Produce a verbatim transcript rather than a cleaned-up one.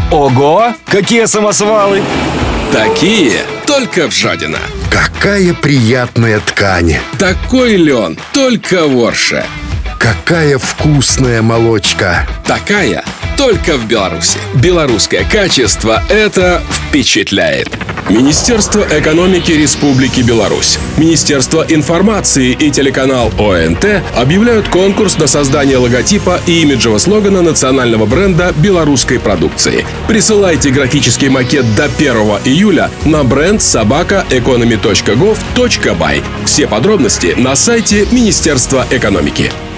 Ого, какие самосвалы! Такие только в Жадино. Какая приятная ткань! Такой лен только в Орше. Какая вкусная молочка! Такая только в Беларуси. Белорусское качество – это впечатляет. Министерство экономики Республики Беларусь, Министерство информации и телеканал ОНТ объявляют конкурс на создание логотипа и имиджевого слогана национального бренда белорусской продукции. Присылайте графический макет до первого июля на бренд собака экономи точка гов точка бай. Все подробности на сайте Министерства экономики.